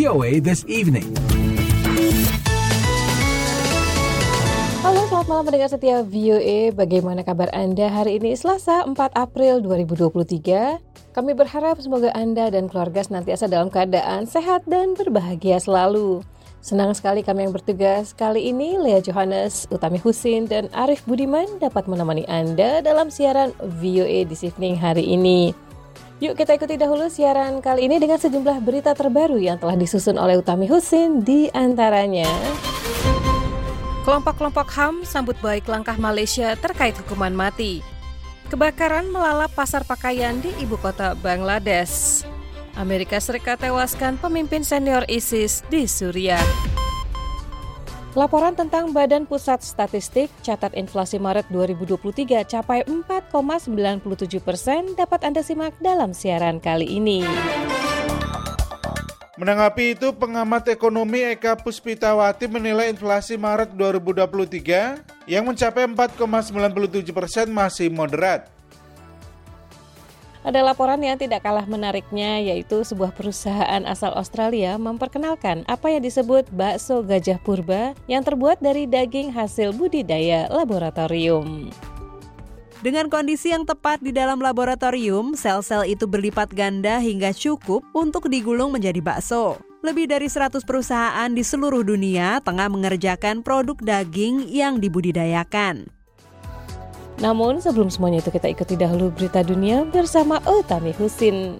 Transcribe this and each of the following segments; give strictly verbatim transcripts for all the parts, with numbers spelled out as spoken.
V O A This Evening. Halo, selamat malam pendengar setia V O A. Bagaimana kabar Anda hari ini Selasa empat April dua ribu dua puluh tiga? Kami berharap semoga Anda dan keluarga senantiasa dalam keadaan sehat dan berbahagia selalu. Senang sekali kami yang bertugas kali ini, Lea Johannes, Utami Husin, dan Arif Budiman dapat menemani Anda dalam siaran V O A This Evening hari ini. Yuk kita ikuti dahulu siaran kali ini dengan sejumlah berita terbaru yang telah disusun oleh Utami Husin, di antaranya. Kelompok-kelompok H A M sambut baik langkah Malaysia terkait hukuman mati. Kebakaran melalap pasar pakaian di ibu kota Bangladesh. Amerika Serikat tewaskan pemimpin senior ISIS di Suriah. Laporan tentang Badan Pusat Statistik catat inflasi Maret dua ribu dua puluh tiga capai empat koma sembilan tujuh persen dapat Anda simak dalam siaran kali ini. Menanggapi itu, pengamat ekonomi Eka Puspitawati menilai inflasi Maret dua ribu dua puluh tiga yang mencapai empat koma sembilan tujuh persen masih moderat. Ada laporan yang tidak kalah menariknya, yaitu sebuah perusahaan asal Australia memperkenalkan apa yang disebut bakso gajah purba yang terbuat dari daging hasil budidaya laboratorium. Dengan kondisi yang tepat di dalam laboratorium, sel-sel itu berlipat ganda hingga cukup untuk digulung menjadi bakso. Lebih dari seratus perusahaan di seluruh dunia tengah mengerjakan produk daging yang dibudidayakan. Namun sebelum semuanya itu kita ikuti dahulu berita dunia bersama Utami Husin.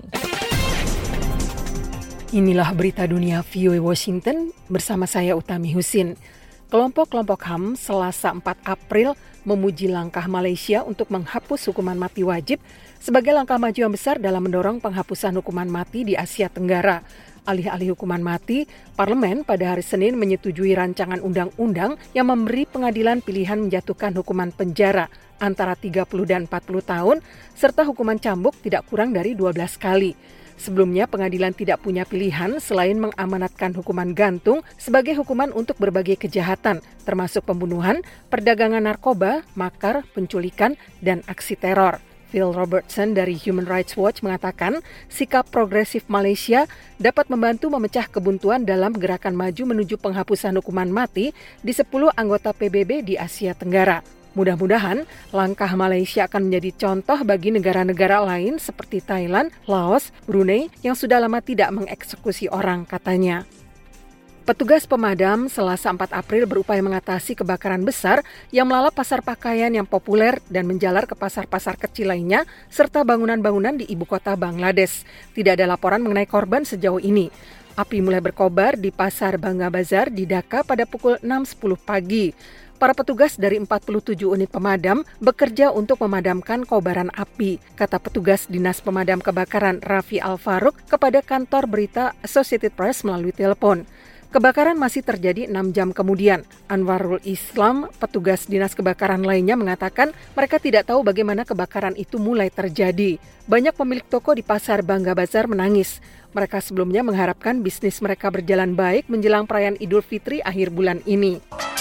Inilah berita dunia V O A Washington bersama saya Utami Husin. Kelompok-kelompok H A M Selasa empat April memuji langkah Malaysia untuk menghapus hukuman mati wajib sebagai langkah maju yang besar dalam mendorong penghapusan hukuman mati di Asia Tenggara. Alih-alih hukuman mati, Parlemen pada hari Senin menyetujui rancangan undang-undang yang memberi pengadilan pilihan menjatuhkan hukuman penjara antara tiga puluh dan empat puluh tahun, serta hukuman cambuk tidak kurang dari dua belas kali. Sebelumnya, pengadilan tidak punya pilihan selain mengamanatkan hukuman gantung sebagai hukuman untuk berbagai kejahatan, termasuk pembunuhan, perdagangan narkoba, makar, penculikan, dan aksi teror. Phil Robertson dari Human Rights Watch mengatakan sikap progresif Malaysia dapat membantu memecah kebuntuan dalam gerakan maju menuju penghapusan hukuman mati di sepuluh anggota P B B di Asia Tenggara. Mudah-mudahan langkah Malaysia akan menjadi contoh bagi negara-negara lain seperti Thailand, Laos, Brunei yang sudah lama tidak mengeksekusi orang, katanya. Petugas pemadam Selasa empat April berupaya mengatasi kebakaran besar yang melalap pasar pakaian yang populer dan menjalar ke pasar-pasar kecil lainnya serta bangunan-bangunan di ibu kota Bangladesh. Tidak ada laporan mengenai korban sejauh ini. Api mulai berkobar di pasar Bangga Bazar di Dhaka pada pukul enam sepuluh pagi. Para petugas dari empat puluh tujuh unit pemadam bekerja untuk memadamkan kobaran api, kata petugas Dinas Pemadam Kebakaran Rafi Al-Faruq kepada kantor berita Associated Press melalui telepon. Kebakaran masih terjadi enam jam kemudian. Anwarul Islam, petugas dinas kebakaran lainnya mengatakan mereka tidak tahu bagaimana kebakaran itu mulai terjadi. Banyak pemilik toko di pasar Bangga Bazar menangis. Mereka sebelumnya mengharapkan bisnis mereka berjalan baik menjelang perayaan Idul Fitri akhir bulan ini.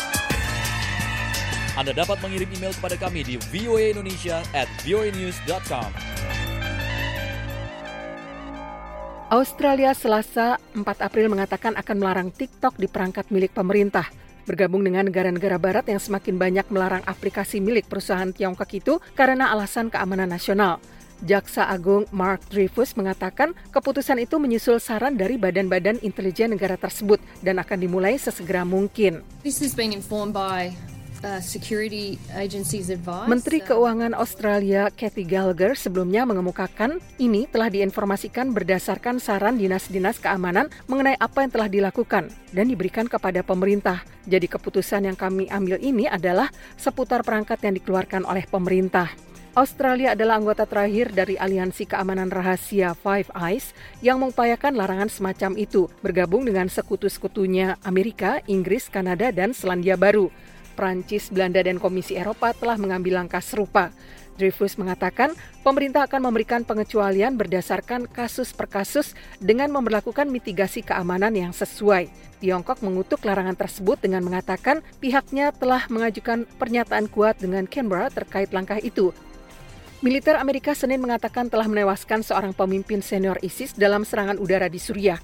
Anda dapat mengirim email kepada kami di voaindonesia at voanews dot com. Australia Selasa empat April mengatakan akan melarang TikTok di perangkat milik pemerintah. Bergabung dengan negara-negara barat yang semakin banyak melarang aplikasi milik perusahaan Tiongkok itu karena alasan keamanan nasional. Jaksa Agung Mark Dreyfus mengatakan keputusan itu menyusul saran dari badan-badan intelijen negara tersebut dan akan dimulai sesegera mungkin. This has been informed by Uh, security agencies advice. Menteri Keuangan Australia Cathy Gallagher sebelumnya mengemukakan ini telah diinformasikan berdasarkan saran dinas-dinas keamanan mengenai apa yang telah dilakukan dan diberikan kepada pemerintah. Jadi keputusan yang kami ambil ini adalah seputar perangkat yang dikeluarkan oleh pemerintah. Australia adalah anggota terakhir dari Aliansi Keamanan Rahasia Five Eyes yang mengupayakan larangan semacam itu, bergabung dengan sekutu-sekutunya Amerika, Inggris, Kanada, dan Selandia Baru. Prancis, Belanda, dan Komisi Eropa telah mengambil langkah serupa. Dreyfus mengatakan pemerintah akan memberikan pengecualian berdasarkan kasus per kasus dengan memberlakukan mitigasi keamanan yang sesuai. Tiongkok mengutuk larangan tersebut dengan mengatakan pihaknya telah mengajukan pernyataan kuat dengan Canberra terkait langkah itu. Militer Amerika Senin mengatakan telah menewaskan seorang pemimpin senior ISIS dalam serangan udara di Suriah.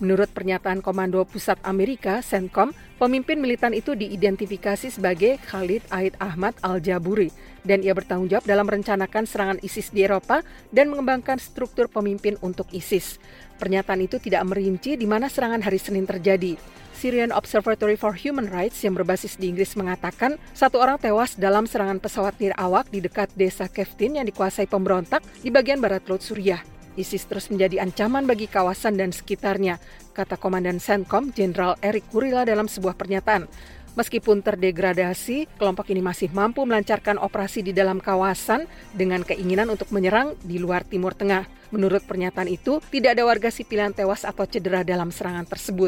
Menurut pernyataan Komando Pusat Amerika, CENTCOM, pemimpin militan itu diidentifikasi sebagai Khalid Aid Ahmad Al-Jaburi dan ia bertanggung jawab dalam merencanakan serangan ISIS di Eropa dan mengembangkan struktur pemimpin untuk ISIS. Pernyataan itu tidak merinci di mana serangan hari Senin terjadi. Syrian Observatory for Human Rights yang berbasis di Inggris mengatakan satu orang tewas dalam serangan pesawat nirawak di dekat desa Keftin yang dikuasai pemberontak di bagian barat laut Suriah. ISIS terus menjadi ancaman bagi kawasan dan sekitarnya, kata Komandan CENTCOM Jenderal Eric Kurila dalam sebuah pernyataan. Meskipun terdegradasi, kelompok ini masih mampu melancarkan operasi di dalam kawasan dengan keinginan untuk menyerang di luar Timur Tengah. Menurut pernyataan itu, tidak ada warga sipil yang tewas atau cedera dalam serangan tersebut.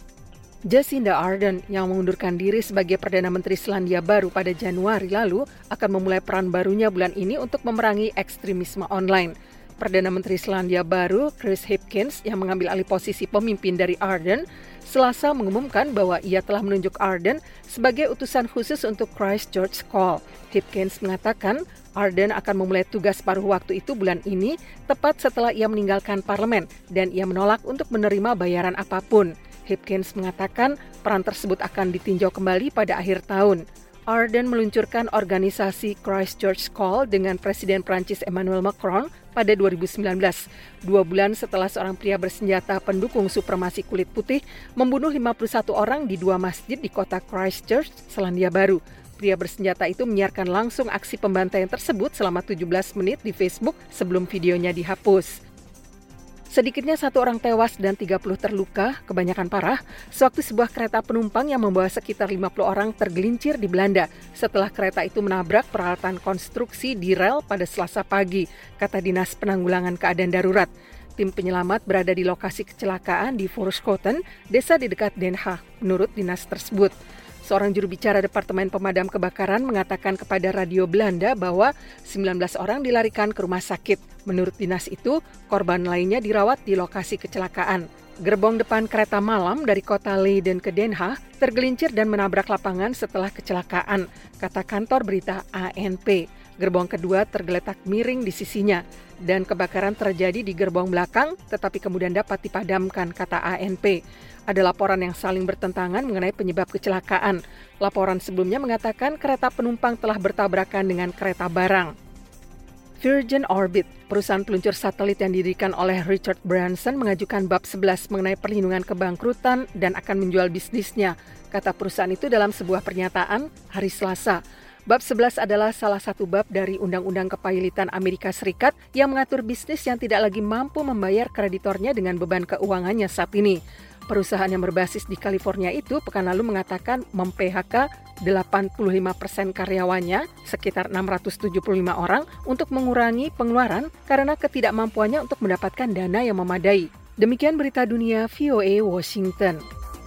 Jacinda Ardern yang mengundurkan diri sebagai Perdana Menteri Selandia Baru pada Januari lalu akan memulai peran barunya bulan ini untuk memerangi ekstremisme online. Perdana Menteri Selandia Baru Chris Hipkins yang mengambil alih posisi pemimpin dari Ardern Selasa mengumumkan bahwa ia telah menunjuk Ardern sebagai utusan khusus untuk Christchurch Call. Hipkins mengatakan Ardern akan memulai tugas paruh waktu itu bulan ini tepat setelah ia meninggalkan parlemen dan ia menolak untuk menerima bayaran apapun. Hipkins mengatakan peran tersebut akan ditinjau kembali pada akhir tahun. Ardern meluncurkan organisasi Christchurch Call dengan Presiden Prancis Emmanuel Macron pada dua ribu sembilan belas, dua bulan setelah seorang pria bersenjata pendukung supremasi kulit putih membunuh lima puluh satu orang di dua masjid di kota Christchurch, Selandia Baru. Pria bersenjata itu menyiarkan langsung aksi pembantaian tersebut selama tujuh belas menit di Facebook sebelum videonya dihapus. Sedikitnya satu orang tewas dan tiga puluh terluka, kebanyakan parah, sewaktu sebuah kereta penumpang yang membawa sekitar lima puluh orang tergelincir di Belanda setelah kereta itu menabrak peralatan konstruksi di rel pada Selasa pagi, kata Dinas Penanggulangan Keadaan Darurat. Tim penyelamat berada di lokasi kecelakaan di Voorschoten, desa di dekat Den Haag, menurut dinas tersebut. Seorang juru bicara Departemen Pemadam Kebakaran mengatakan kepada radio Belanda bahwa sembilan belas orang dilarikan ke rumah sakit. Menurut dinas itu, korban lainnya dirawat di lokasi kecelakaan. Gerbong depan kereta malam dari kota Leiden ke Den Haag tergelincir dan menabrak lapangan setelah kecelakaan, kata kantor berita A N P. Gerbong kedua tergeletak miring di sisinya dan kebakaran terjadi di gerbong belakang tetapi kemudian dapat dipadamkan, kata A N P. Ada laporan yang saling bertentangan mengenai penyebab kecelakaan. Laporan sebelumnya mengatakan kereta penumpang telah bertabrakan dengan kereta barang. Virgin Orbit, perusahaan peluncur satelit yang didirikan oleh Richard Branson, mengajukan bab sebelas mengenai perlindungan kebangkrutan dan akan menjual bisnisnya, kata perusahaan itu dalam sebuah pernyataan hari Selasa. Bab sebelas adalah salah satu bab dari Undang-Undang Kepailitan Amerika Serikat yang mengatur bisnis yang tidak lagi mampu membayar kreditornya dengan beban keuangannya saat ini. Perusahaan yang berbasis di California itu pekan lalu mengatakan mem-P H K delapan puluh lima persen karyawannya, sekitar enam ratus tujuh puluh lima orang, untuk mengurangi pengeluaran karena ketidakmampuannya untuk mendapatkan dana yang memadai. Demikian berita dunia V O A Washington.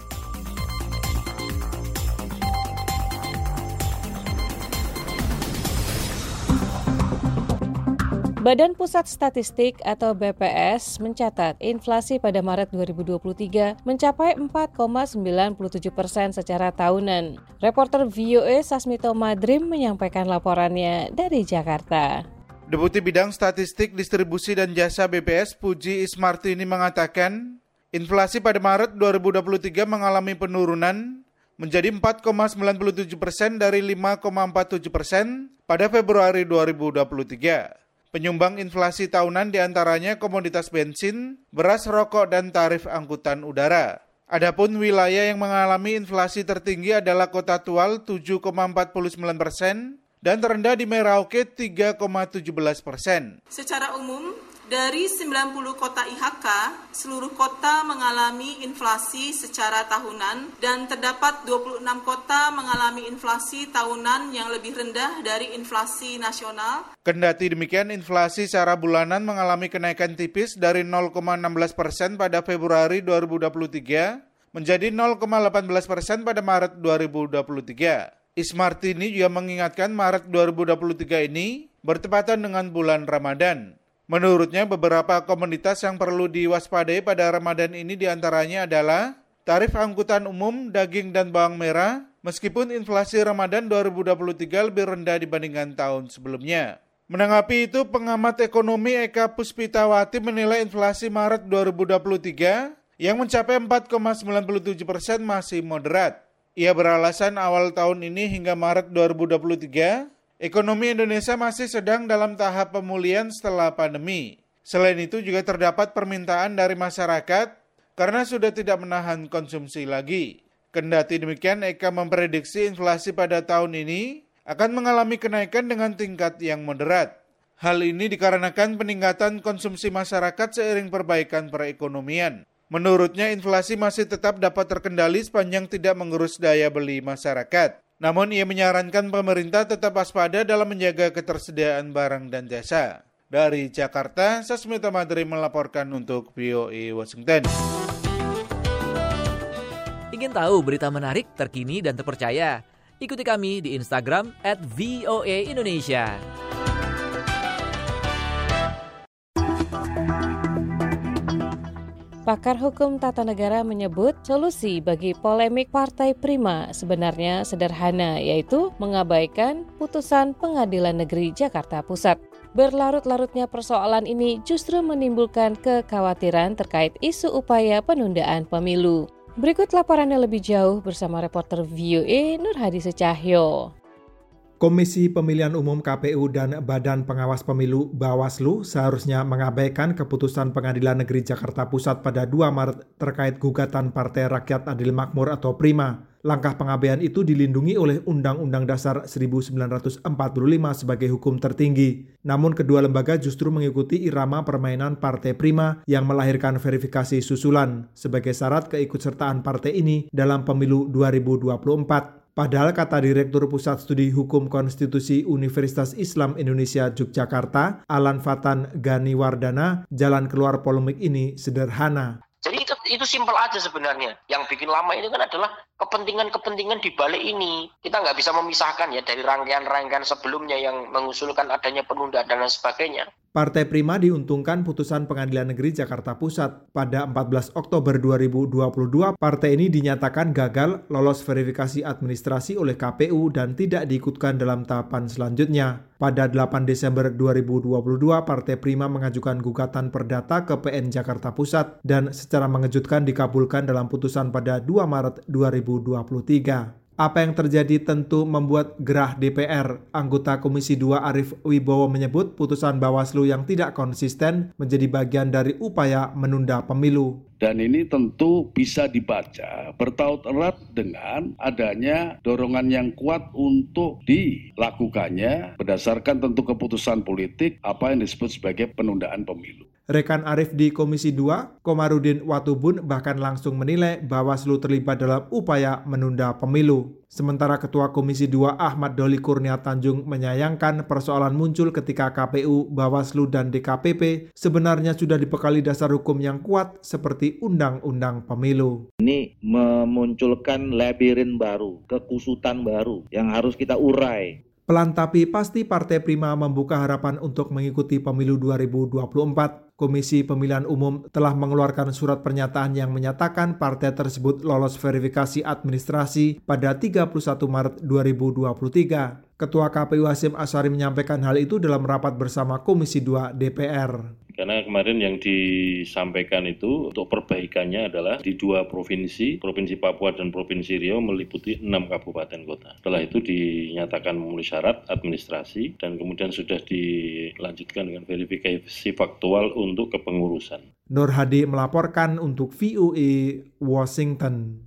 Badan Pusat Statistik atau B P S mencatat inflasi pada Maret dua ribu dua puluh tiga mencapai empat koma sembilan tujuh persen secara tahunan. Reporter V O A Sasmito Madrim menyampaikan laporannya dari Jakarta. Deputi Bidang Statistik, Distribusi dan Jasa B P S Puji Ismartini mengatakan, inflasi pada Maret dua ribu dua puluh tiga mengalami penurunan menjadi empat koma sembilan tujuh persen dari lima koma empat tujuh persen pada Februari dua ribu dua puluh tiga. Penyumbang inflasi tahunan diantaranya komoditas bensin, beras, rokok, dan tarif angkutan udara. Adapun wilayah yang mengalami inflasi tertinggi adalah Kota Tual tujuh koma empat sembilan persen dan terendah di Merauke tiga koma satu tujuh persen. Secara umum, dari sembilan puluh kota I H K, seluruh kota mengalami inflasi secara tahunan dan terdapat dua puluh enam kota mengalami inflasi tahunan yang lebih rendah dari inflasi nasional. Kendati demikian, inflasi secara bulanan mengalami kenaikan tipis dari nol koma satu enam persen pada Februari dua ribu dua puluh tiga menjadi nol koma delapan belas persen pada Maret dua ribu dua puluh tiga. Ismartini juga mengingatkan Maret dua ribu dua puluh tiga ini bertepatan dengan bulan Ramadan. Menurutnya, beberapa komoditas yang perlu diwaspadai pada Ramadan ini diantaranya adalah tarif angkutan umum, daging dan bawang merah, meskipun inflasi Ramadan dua ribu dua puluh tiga lebih rendah dibandingkan tahun sebelumnya. Menanggapi itu, pengamat ekonomi Eka Puspitawati menilai inflasi Maret dua ribu dua puluh tiga yang mencapai empat koma sembilan tujuh persen masih moderat. Ia beralasan awal tahun ini hingga Maret dua ribu dua puluh tiga, ekonomi Indonesia masih sedang dalam tahap pemulihan setelah pandemi. Selain itu juga terdapat permintaan dari masyarakat karena sudah tidak menahan konsumsi lagi. Kendati demikian, Eka memprediksi inflasi pada tahun ini akan mengalami kenaikan dengan tingkat yang moderat. Hal ini dikarenakan peningkatan konsumsi masyarakat seiring perbaikan perekonomian. Menurutnya, inflasi masih tetap dapat terkendali sepanjang tidak mengerus daya beli masyarakat. Namun, ia menyarankan pemerintah tetap waspada dalam menjaga ketersediaan barang dan jasa. Dari Jakarta, Sasmita Madri melaporkan untuk V O A Washington. Ingin tahu berita menarik, terkini, dan terpercaya? Ikuti kami di Instagram at V O A Indonesia. Pakar hukum tata negara menyebut solusi bagi polemik Partai Prima sebenarnya sederhana, yaitu mengabaikan putusan Pengadilan Negeri Jakarta Pusat. Berlarut-larutnya persoalan ini justru menimbulkan kekhawatiran terkait isu upaya penundaan pemilu. Berikut laporannya lebih jauh bersama reporter V O A Nur Hadi Secahyo. Komisi Pemilihan Umum K P U dan Badan Pengawas Pemilu Bawaslu seharusnya mengabaikan keputusan Pengadilan Negeri Jakarta Pusat pada dua Maret terkait gugatan Partai Rakyat Adil Makmur atau Prima. Langkah pengabaian itu dilindungi oleh Undang-Undang Dasar seribu sembilan ratus empat puluh lima sebagai hukum tertinggi. Namun kedua lembaga justru mengikuti irama permainan Partai Prima yang melahirkan verifikasi susulan sebagai syarat keikutsertaan partai ini dalam pemilu dua ribu dua puluh empat. Padahal kata Direktur Pusat Studi Hukum Konstitusi Universitas Islam Indonesia Yogyakarta, Alan Fatan Ganiwardana, jalan keluar polemik ini sederhana. Jadi itu, itu simpel aja sebenarnya. Yang bikin lama ini kan adalah kepentingan-kepentingan di balik ini. Kita nggak bisa memisahkan ya dari rangkaian-rangkaian sebelumnya yang mengusulkan adanya penundaan dan lain sebagainya. Partai Prima diuntungkan putusan Pengadilan Negeri Jakarta Pusat. Pada empat belas Oktober dua ribu dua puluh dua, partai ini dinyatakan gagal lolos verifikasi administrasi oleh K P U dan tidak diikutkan dalam tahapan selanjutnya. Pada delapan Desember dua ribu dua puluh dua, Partai Prima mengajukan gugatan perdata ke P N Jakarta Pusat dan secara mengejutkan dikabulkan dalam putusan pada dua Maret dua ribu dua puluh tiga. Apa yang terjadi tentu membuat gerah D P R. Anggota Komisi dua Arief Wibowo menyebut putusan Bawaslu yang tidak konsisten menjadi bagian dari upaya menunda pemilu. Dan ini tentu bisa dibaca bertaut erat dengan adanya dorongan yang kuat untuk dilakukannya berdasarkan tentu keputusan politik apa yang disebut sebagai penundaan pemilu. Rekan Arief di Komisi dua, Komarudin Watubun bahkan langsung menilai Bawaslu terlibat dalam upaya menunda pemilu. Sementara Ketua Komisi dua Ahmad Doli Kurnia Tanjung menyayangkan persoalan muncul ketika K P U, Bawaslu, dan D K P P sebenarnya sudah dibekali dasar hukum yang kuat seperti Undang-Undang Pemilu. Ini memunculkan labirin baru, kekusutan baru yang harus kita urai. Pelan tapi pasti Partai Prima membuka harapan untuk mengikuti pemilu dua ribu dua puluh empat. Komisi Pemilihan Umum telah mengeluarkan surat pernyataan yang menyatakan partai tersebut lolos verifikasi administrasi pada tiga puluh satu Maret dua ribu dua puluh tiga. Ketua K P U Hasyim Asyari menyampaikan hal itu dalam rapat bersama Komisi dua D P R. Karena kemarin yang disampaikan itu untuk perbaikannya adalah di dua provinsi, Provinsi Papua dan Provinsi Riau meliputi enam kabupaten kota. Setelah itu dinyatakan memenuhi syarat administrasi dan kemudian sudah dilanjutkan dengan verifikasi faktual untuk kepengurusan. Nur Hadi melaporkan untuk V O A Washington.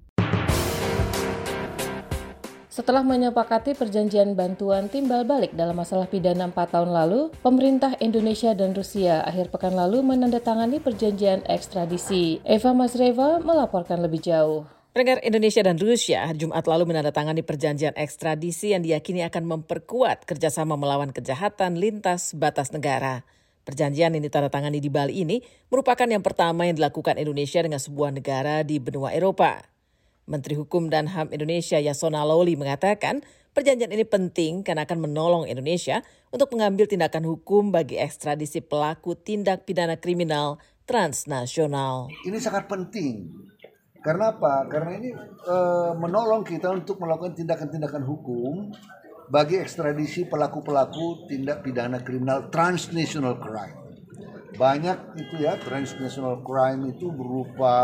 Setelah menyepakati perjanjian bantuan timbal balik dalam masalah pidana empat tahun lalu, pemerintah Indonesia dan Rusia akhir pekan lalu menandatangani perjanjian ekstradisi. Eva Masreva melaporkan lebih jauh. Pendengar, Indonesia dan Rusia hari Jumat lalu menandatangani perjanjian ekstradisi yang diyakini akan memperkuat kerjasama melawan kejahatan lintas batas negara. Perjanjian yang ditandatangani di Bali ini merupakan yang pertama yang dilakukan Indonesia dengan sebuah negara di benua Eropa. Menteri Hukum dan H A M Indonesia Yasona Lawli mengatakan perjanjian ini penting karena akan menolong Indonesia untuk mengambil tindakan hukum bagi ekstradisi pelaku tindak pidana kriminal transnasional. Ini sangat penting. Karena apa? Karena ini e, menolong kita untuk melakukan tindakan-tindakan hukum bagi ekstradisi pelaku-pelaku tindak pidana kriminal transnational crime. Banyak itu ya, transnational crime itu berupa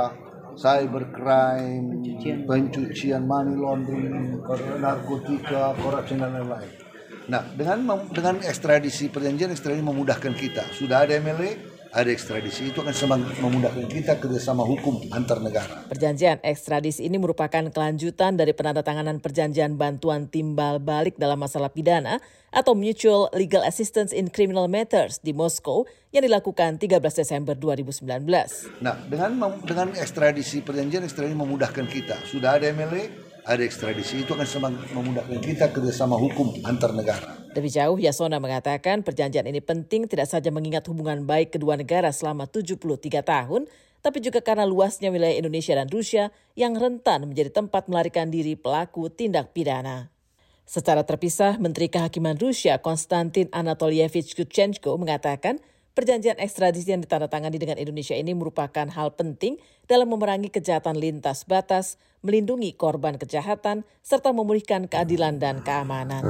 cybercrime, pencucian, pencucian money laundering, narkotika, korupsi dan lain-lain. Nah, dengan dengan ekstradisi, perjanjian ekstradisi memudahkan kita. Sudah ada M L A, ada ekstradisi, itu akan semakin memudahkan kita kerjasama hukum antar negara. Perjanjian ekstradisi ini merupakan kelanjutan dari penandatanganan perjanjian bantuan timbal balik dalam masalah pidana atau Mutual Legal Assistance in Criminal Matters di Moskow yang dilakukan tiga belas Desember dua ribu sembilan belas. Nah, dengan dengan ekstradisi, perjanjian ekstradisi memudahkan kita. Sudah ada M L A, ada ekstradisi, itu akan semakin memudahkan kita kerjasama hukum antar negara. Lebih jauh, Yasona mengatakan perjanjian ini penting tidak saja mengingat hubungan baik kedua negara selama tujuh puluh tiga tahun, tapi juga karena luasnya wilayah Indonesia dan Rusia yang rentan menjadi tempat melarikan diri pelaku tindak pidana. Secara terpisah, Menteri Kehakiman Rusia Konstantin Anatolievich Kuchenko mengatakan perjanjian ekstradisi yang ditandatangani dengan Indonesia ini merupakan hal penting dalam memerangi kejahatan lintas batas, melindungi korban kejahatan, serta memulihkan keadilan dan keamanan.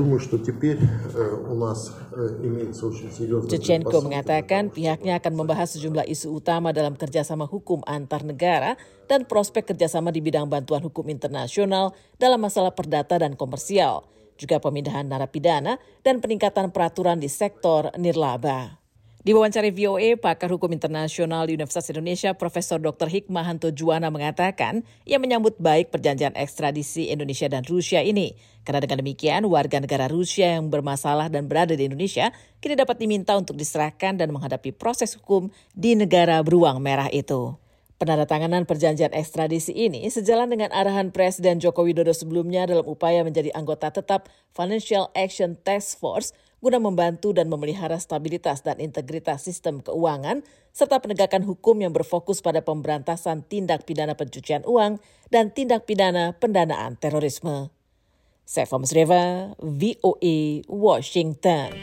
Kuchenko mengatakan pihaknya akan membahas sejumlah isu utama dalam kerjasama hukum antar negara dan prospek kerjasama di bidang bantuan hukum internasional dalam masalah perdata dan komersial, juga pemindahan narapidana dan peningkatan peraturan di sektor nirlaba. Di wawancara V O A, pakar hukum internasional di Universitas Indonesia, Profesor Doktor Hikmahanto Juwana mengatakan ia menyambut baik perjanjian ekstradisi Indonesia dan Rusia ini. Karena dengan demikian, warga negara Rusia yang bermasalah dan berada di Indonesia kini dapat diminta untuk diserahkan dan menghadapi proses hukum di negara beruang merah itu. Penandatanganan perjanjian ekstradisi ini sejalan dengan arahan Presiden Joko Widodo sebelumnya dalam upaya menjadi anggota tetap Financial Action Task Force guna membantu dan memelihara stabilitas dan integritas sistem keuangan serta penegakan hukum yang berfokus pada pemberantasan tindak pidana pencucian uang dan tindak pidana pendanaan terorisme. Saifah Musreva, V O A, Washington.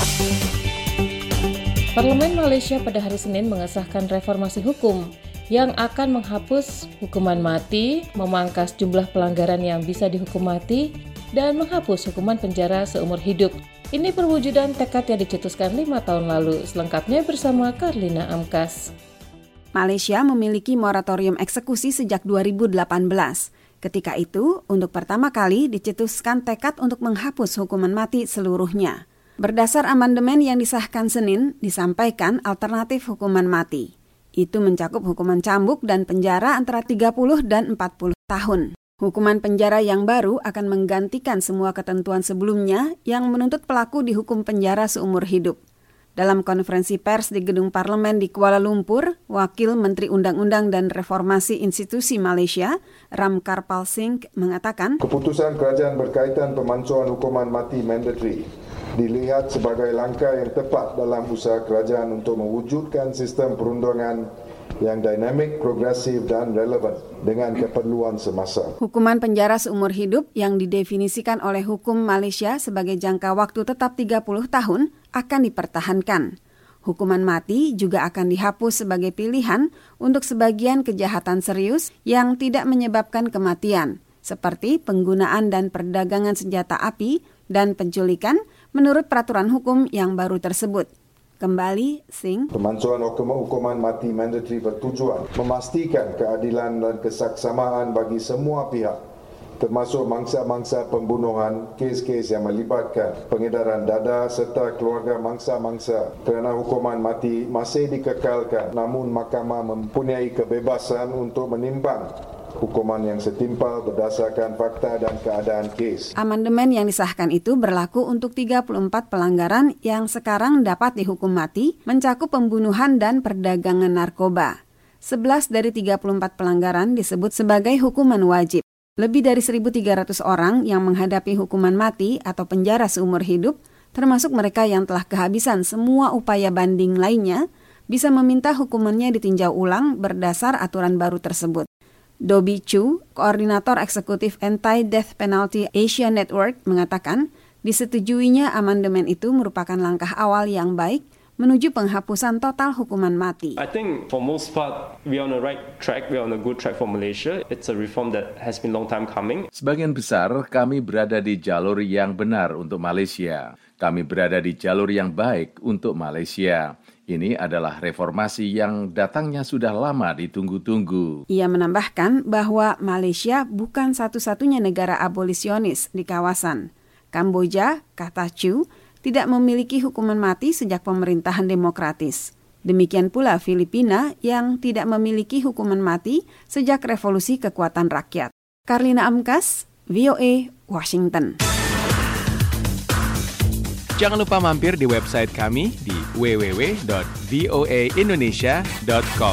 Parlemen Malaysia pada hari Senin mengesahkan reformasi hukum yang akan menghapus hukuman mati, memangkas jumlah pelanggaran yang bisa dihukum mati, dan menghapus hukuman penjara seumur hidup. Ini perwujudan tekad yang dicetuskan lima tahun lalu. Selengkapnya bersama Karlina Amkas. Malaysia memiliki moratorium eksekusi sejak dua ribu delapan belas. Ketika itu, untuk pertama kali dicetuskan tekad untuk menghapus hukuman mati seluruhnya. Berdasar amandemen yang disahkan Senin, disampaikan alternatif hukuman mati. Itu mencakup hukuman cambuk dan penjara antara tiga puluh dan empat puluh tahun. Hukuman penjara yang baru akan menggantikan semua ketentuan sebelumnya yang menuntut pelaku dihukum penjara seumur hidup. Dalam konferensi pers di Gedung Parlemen di Kuala Lumpur, Wakil Menteri Undang-Undang dan Reformasi Institusi Malaysia, Ram Karpal Singh, mengatakan, keputusan kerajaan berkaitan pemansuhan hukuman mati mandatory dilihat sebagai langkah yang tepat dalam usaha kerajaan untuk mewujudkan sistem perundangan yang dinamik, progresif dan relevan dengan keperluan semasa. Hukuman penjara seumur hidup yang didefinisikan oleh hukum Malaysia sebagai jangka waktu tetap tiga puluh tahun akan dipertahankan. Hukuman mati juga akan dihapus sebagai pilihan untuk sebagian kejahatan serius yang tidak menyebabkan kematian, seperti penggunaan dan perdagangan senjata api dan penculikan menurut peraturan hukum yang baru tersebut. Kembali, Singh. Pemansuhan hukuman mati mandatory bertujuan memastikan keadilan dan kesaksamaan bagi semua pihak, termasuk mangsa-mangsa pembunuhan, kes-kes yang melibatkan pengedaran dada serta keluarga mangsa-mangsa. Kerana hukuman mati masih dikekalkan, namun mahkamah mempunyai kebebasan untuk menimbang hukuman yang setimpal berdasarkan fakta dan keadaan kes. Amandemen yang disahkan itu berlaku untuk tiga puluh empat pelanggaran yang sekarang dapat dihukum mati, mencakup pembunuhan dan perdagangan narkoba. sebelas dari tiga puluh empat pelanggaran disebut sebagai hukuman wajib. Lebih dari seribu tiga ratus orang yang menghadapi hukuman mati atau penjara seumur hidup, termasuk mereka yang telah kehabisan semua upaya banding lainnya, bisa meminta hukumannya ditinjau ulang berdasar aturan baru tersebut. Dobby Chu, Koordinator Eksekutif Anti-Death Penalty Asia Network, mengatakan disetujuinya amandemen itu merupakan langkah awal yang baik menuju penghapusan total hukuman mati. I think for most part we are on the right track, we are on a good track for Malaysia. It's a reform that has been long time coming. Sebagian besar kami berada di jalur yang benar untuk Malaysia. Kami berada di jalur yang baik untuk Malaysia. Ini adalah reformasi yang datangnya sudah lama ditunggu-tunggu. Ia menambahkan bahwa Malaysia bukan satu-satunya negara abolisionis di kawasan. Kamboja, kata Chu, tidak memiliki hukuman mati sejak pemerintahan demokratis. Demikian pula Filipina yang tidak memiliki hukuman mati sejak revolusi kekuatan rakyat. Karlina Amkas, V O A, Washington. Jangan lupa mampir di website kami di w w w dot v o a indonesia dot com.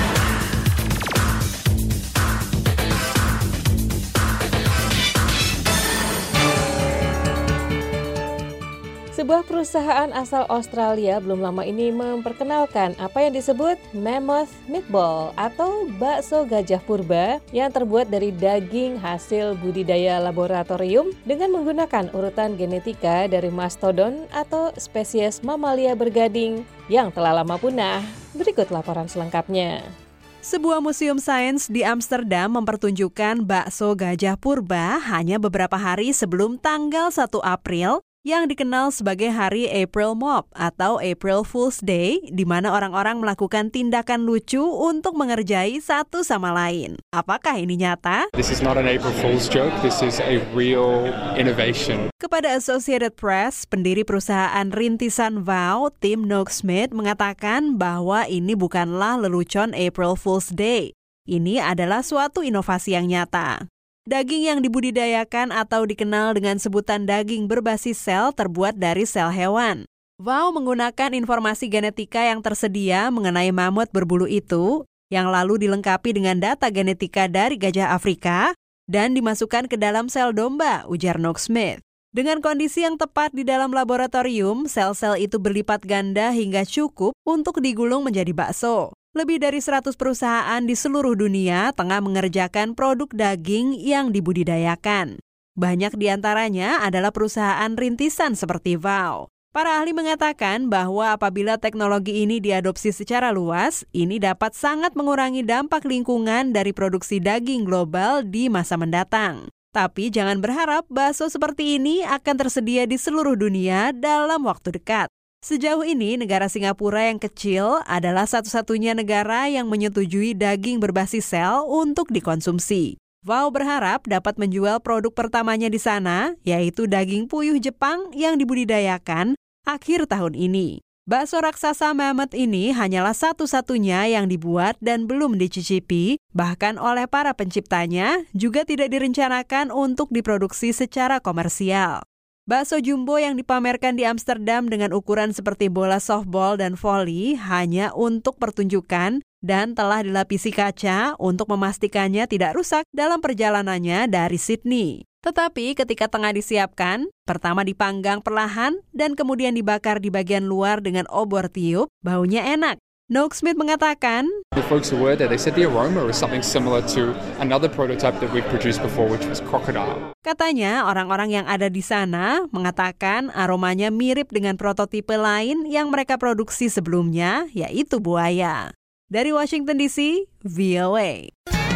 Sebuah perusahaan asal Australia belum lama ini memperkenalkan apa yang disebut Mammoth Meatball atau bakso gajah purba yang terbuat dari daging hasil budidaya laboratorium dengan menggunakan urutan genetika dari mastodon atau spesies mamalia bergading yang telah lama punah. Berikut laporan selengkapnya. Sebuah museum sains di Amsterdam mempertunjukkan bakso gajah purba hanya beberapa hari sebelum tanggal satu April yang dikenal sebagai Hari April Mop atau April Fool's Day, di mana orang-orang melakukan tindakan lucu untuk mengerjai satu sama lain. Apakah ini nyata? This is not an April Fool's joke, this is a real innovation. Kepada Associated Press, pendiri perusahaan rintisan Vow, Tim Noakes-Smith, mengatakan bahwa ini bukanlah lelucon April Fool's Day. Ini adalah suatu inovasi yang nyata. Daging yang dibudidayakan atau dikenal dengan sebutan daging berbasis sel terbuat dari sel hewan. Vow menggunakan informasi genetika yang tersedia mengenai mamut berbulu itu, yang lalu dilengkapi dengan data genetika dari gajah Afrika, dan dimasukkan ke dalam sel domba, ujar Noakes-Smith. Dengan kondisi yang tepat di dalam laboratorium, sel-sel itu berlipat ganda hingga cukup untuk digulung menjadi bakso. Lebih dari seratus perusahaan di seluruh dunia tengah mengerjakan produk daging yang dibudidayakan. Banyak di antaranya adalah perusahaan rintisan seperti Vow. Para ahli mengatakan bahwa apabila teknologi ini diadopsi secara luas, ini dapat sangat mengurangi dampak lingkungan dari produksi daging global di masa mendatang. Tapi jangan berharap bakso seperti ini akan tersedia di seluruh dunia dalam waktu dekat. Sejauh ini, negara Singapura yang kecil adalah satu-satunya negara yang menyetujui daging berbasis sel untuk dikonsumsi. Vow berharap dapat menjual produk pertamanya di sana, yaitu daging puyuh Jepang yang dibudidayakan akhir tahun ini. Bakso raksasa mammoth ini hanyalah satu-satunya yang dibuat dan belum dicicipi, bahkan oleh para penciptanya juga tidak direncanakan untuk diproduksi secara komersial. Bakso jumbo yang dipamerkan di Amsterdam dengan ukuran seperti bola softball dan voli hanya untuk pertunjukan dan telah dilapisi kaca untuk memastikannya tidak rusak dalam perjalanannya dari Sydney. Tetapi ketika tengah disiapkan, pertama dipanggang perlahan dan kemudian dibakar di bagian luar dengan obor tiup, baunya enak. Noakes-Smith mengatakan, The folks who were there, they said the aroma was something similar to another prototype that we've produced before, which was crocodile. Katanya orang-orang yang ada di sana mengatakan aromanya mirip dengan prototipe lain yang mereka produksi sebelumnya, yaitu buaya. Dari Washington D C, V O A.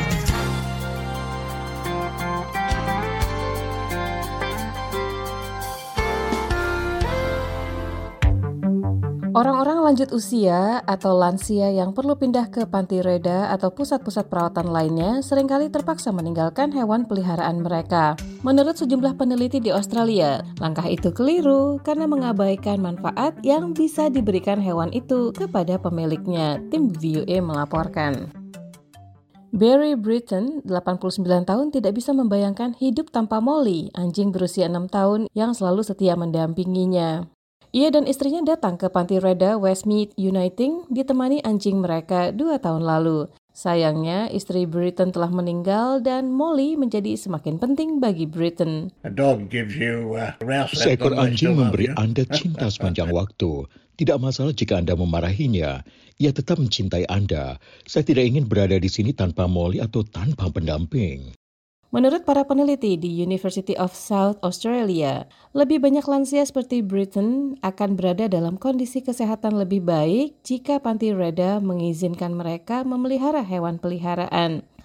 Orang-orang lanjut usia atau lansia yang perlu pindah ke panti reda atau pusat-pusat perawatan lainnya seringkali terpaksa meninggalkan hewan peliharaan mereka. Menurut sejumlah peneliti di Australia, langkah itu keliru karena mengabaikan manfaat yang bisa diberikan hewan itu kepada pemiliknya. Tim V O A melaporkan. Barry Britton, delapan puluh sembilan tahun, tidak bisa membayangkan hidup tanpa Molly, anjing berusia enam tahun yang selalu setia mendampinginya. Ia dan istrinya datang ke panti reda Westmead Uniting ditemani anjing mereka dua tahun lalu. Sayangnya, istri Britton telah meninggal dan Molly menjadi semakin penting bagi Britton. Seekor anjing memberi Anda cinta sepanjang waktu. Tidak masalah jika Anda memarahinya. Ia tetap mencintai Anda. Saya tidak ingin berada di sini tanpa Molly atau tanpa pendamping. Menurut para peneliti di University of South Australia, lebih banyak lansia seperti Britton akan berada dalam kondisi kesehatan lebih baik jika panti reda mengizinkan mereka memelihara hewan peliharaan.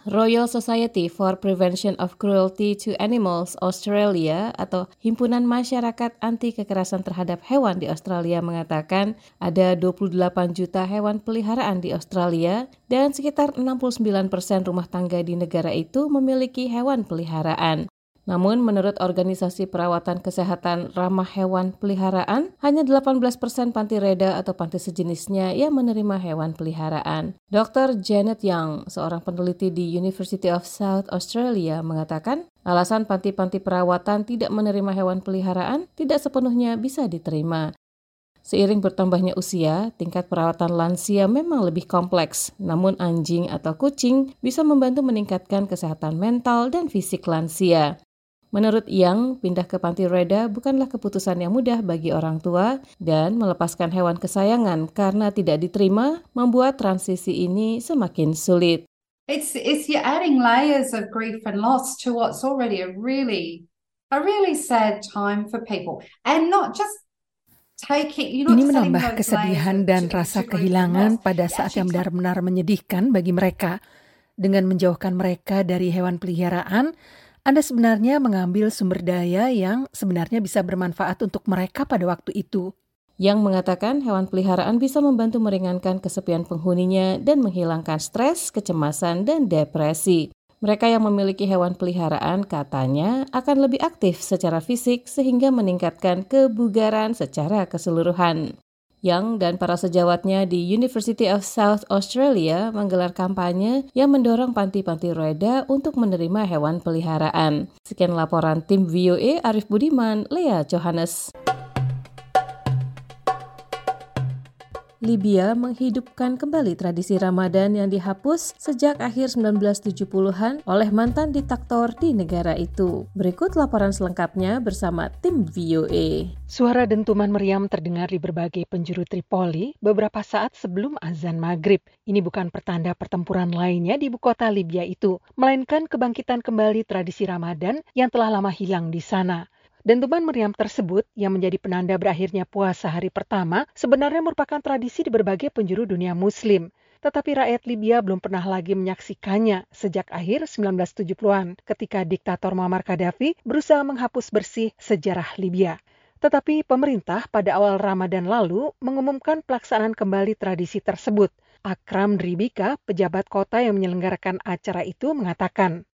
Royal Society for Prevention of Cruelty to Animals Australia atau Himpunan Masyarakat Anti Kekerasan Terhadap Hewan di Australia mengatakan ada dua puluh delapan juta hewan peliharaan di Australia dan sekitar enam puluh sembilan persen rumah tangga di negara itu memiliki hewan peliharaan. Namun menurut Organisasi Perawatan Kesehatan Ramah Hewan Peliharaan, hanya delapan belas persen panti reda atau panti sejenisnya yang menerima hewan peliharaan. dokter Janet Young, seorang peneliti di University of South Australia, mengatakan alasan panti-panti perawatan tidak menerima hewan peliharaan tidak sepenuhnya bisa diterima. Seiring bertambahnya usia, tingkat perawatan lansia memang lebih kompleks, namun anjing atau kucing bisa membantu meningkatkan kesehatan mental dan fisik lansia. Menurut Yang, pindah ke panti reda bukanlah keputusan yang mudah bagi orang tua dan melepaskan hewan kesayangan karena tidak diterima membuat transisi ini semakin sulit. It's it's you're adding layers of grief and loss to what's already a really a really sad time for people, and not just take it. You're not Ini just adding menambah those kesedihan layers dan to- rasa to grief and kehilangan loss. pada It saat yang actually benar-benar menyedihkan bagi mereka. Dengan menjauhkan mereka dari hewan peliharaan, Anda sebenarnya mengambil sumber daya yang sebenarnya bisa bermanfaat untuk mereka pada waktu itu. Yang mengatakan hewan peliharaan bisa membantu meringankan kesepian penghuninya dan menghilangkan stres, kecemasan, dan depresi. Mereka yang memiliki hewan peliharaan katanya akan lebih aktif secara fisik sehingga meningkatkan kebugaran secara keseluruhan. Young dan para sejawatnya di University of South Australia menggelar kampanye yang mendorong panti-panti reda untuk menerima hewan peliharaan. Sekian laporan tim V O A Arif Budiman, Lea Johannes. Libya menghidupkan kembali tradisi Ramadan yang dihapus sejak akhir sembilan belas tujuh puluhan oleh mantan diktator di negara itu. Berikut laporan selengkapnya bersama tim V O A. Suara dentuman meriam terdengar di berbagai penjuru Tripoli beberapa saat sebelum azan maghrib. Ini bukan pertanda pertempuran lainnya di ibu kota Libya itu, melainkan kebangkitan kembali tradisi Ramadan yang telah lama hilang di sana. Dentuman meriam tersebut yang menjadi penanda berakhirnya puasa hari pertama sebenarnya merupakan tradisi di berbagai penjuru dunia muslim. Tetapi rakyat Libya belum pernah lagi menyaksikannya sejak akhir sembilan belas tujuh puluhan ketika diktator Muammar Gaddafi berusaha menghapus bersih sejarah Libya. Tetapi pemerintah pada awal Ramadan lalu mengumumkan pelaksanaan kembali tradisi tersebut. Akram Dribika, pejabat kota yang menyelenggarakan acara itu, mengatakan,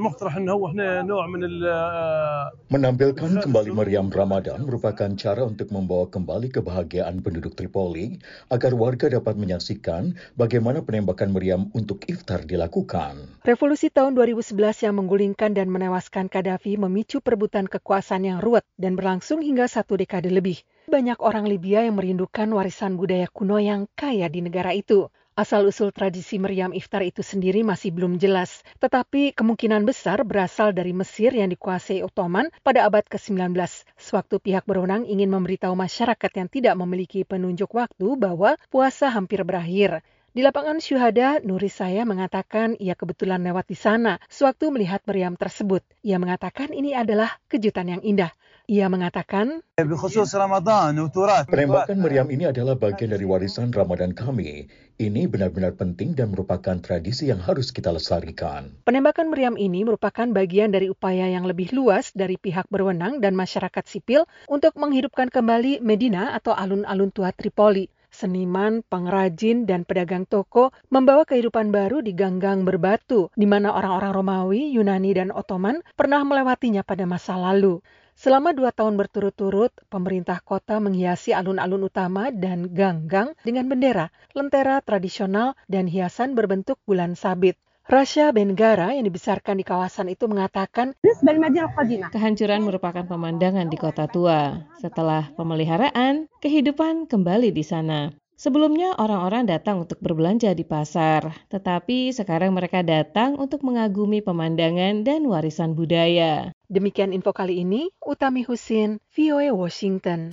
Menampilkan kembali meriam Ramadan merupakan cara untuk membawa kembali kebahagiaan penduduk Tripoli agar warga dapat menyaksikan bagaimana penembakan meriam untuk iftar dilakukan. Revolusi tahun dua ribu sebelas yang menggulingkan dan menewaskan Gaddafi memicu perebutan kekuasaan yang ruwet dan berlangsung hingga satu dekade lebih. Banyak orang Libya yang merindukan warisan budaya kuno yang kaya di negara itu. Asal-usul tradisi meriam iftar itu sendiri masih belum jelas, tetapi kemungkinan besar berasal dari Mesir yang dikuasai Ottoman pada abad ke sembilan belas, sewaktu pihak berwenang ingin memberitahu masyarakat yang tidak memiliki penunjuk waktu bahwa puasa hampir berakhir. Di lapangan Syuhada, Nurisaya mengatakan ia kebetulan lewat di sana sewaktu melihat meriam tersebut. Ia mengatakan ini adalah kejutan yang indah. Ia mengatakan, Penembakan meriam ini adalah bagian dari warisan Ramadan kami. Ini benar-benar penting dan merupakan tradisi yang harus kita lestarikan. Penembakan meriam ini merupakan bagian dari upaya yang lebih luas dari pihak berwenang dan masyarakat sipil untuk menghidupkan kembali Medina atau alun-alun tua Tripoli. Seniman, pengrajin, dan pedagang toko membawa kehidupan baru di gang-gang berbatu, di mana orang-orang Romawi, Yunani, dan Ottoman pernah melewatinya pada masa lalu. Selama dua tahun berturut-turut, pemerintah kota menghiasi alun-alun utama dan gang-gang dengan bendera, lentera tradisional, dan hiasan berbentuk bulan sabit. Rasha Bengara yang dibesarkan di kawasan itu mengatakan, Kehancuran merupakan pemandangan di kota tua. Setelah pemeliharaan, kehidupan kembali di sana. Sebelumnya orang-orang datang untuk berbelanja di pasar, tetapi sekarang mereka datang untuk mengagumi pemandangan dan warisan budaya. Demikian info kali ini, Utami Husin, V O A Washington.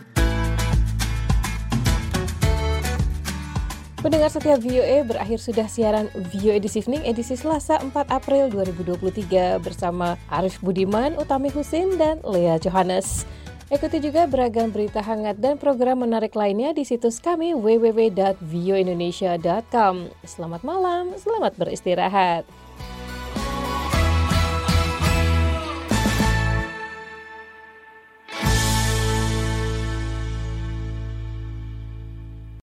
Pendengar setia V O A, berakhir sudah siaran V O A This Evening edisi Selasa empat April dua ribu dua puluh tiga bersama Arif Budiman, Utami Husin, dan Lea Johannes. Ikuti juga beragam berita hangat dan program menarik lainnya di situs kami w w w dot v o indonesia dot com. Selamat malam, selamat beristirahat.